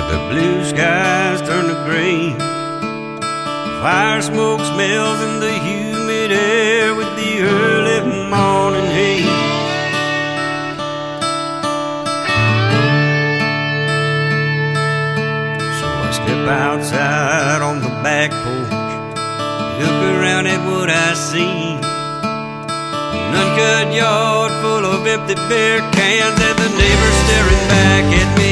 The blue skies turn to green. Fire smoke smells in the humid air with the early morning heat. So I step outside on the back porch, look around at what I see. An uncut yard full of empty beer cans and the neighbors staring back at me.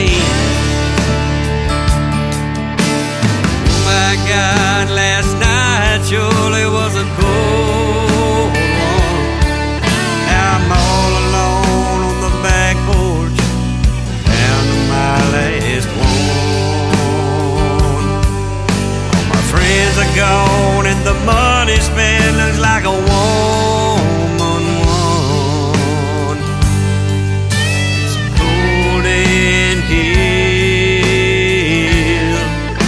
Oh my God, last night surely was a cold one. Now I'm all alone on the back porch, down to my last one. All my friends are gone and the money spent looks like a woman one. It's cold in here,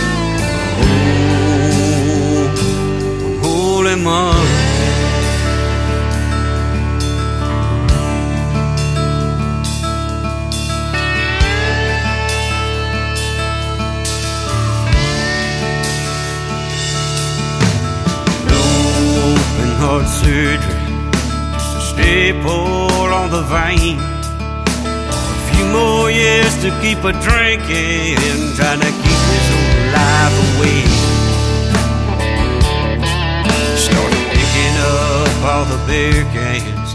oh, holy month. Open heart surgery, just a staple on the vein. A few more years to keep a drinking, trying to keep this old life away. Started picking up all the beer cans,